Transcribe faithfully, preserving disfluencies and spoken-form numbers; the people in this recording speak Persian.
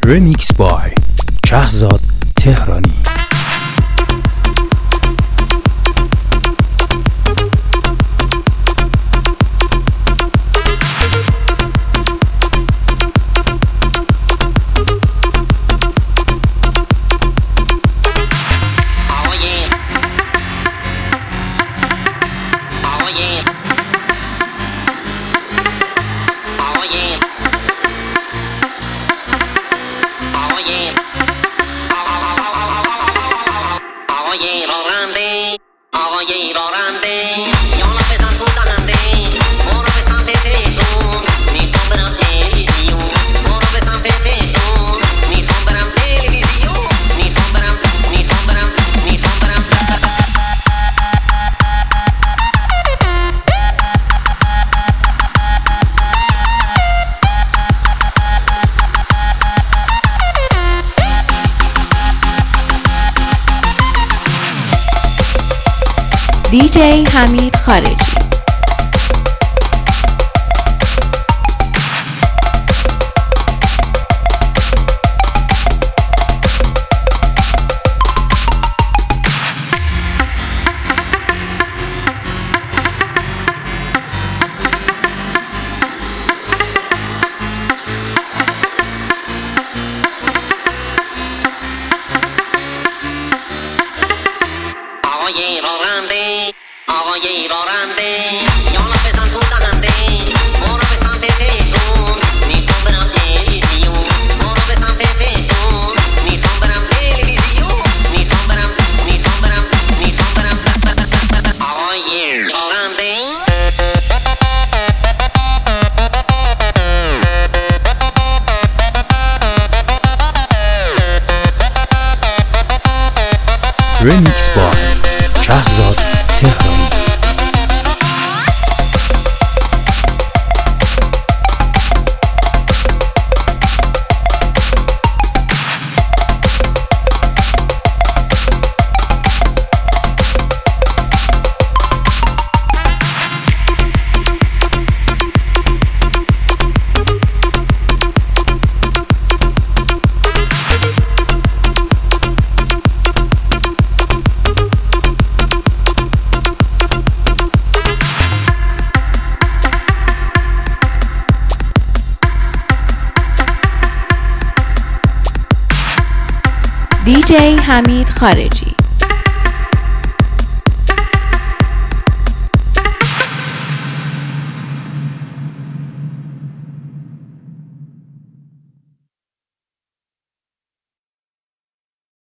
رمیکس بای شهزاد تهرانی. دی جی حمید خارجی. آقای راننده یالا بزن تو دهنده برو به سمت تهرون میخوام برم تلویزیون برو به سمت تهرون میخوام برم تلویزیون میخوام برم میخوام برم میخوام برم آقای راننده رمیکس بای شهزاد تهرانی. دی جی حمید خارجی.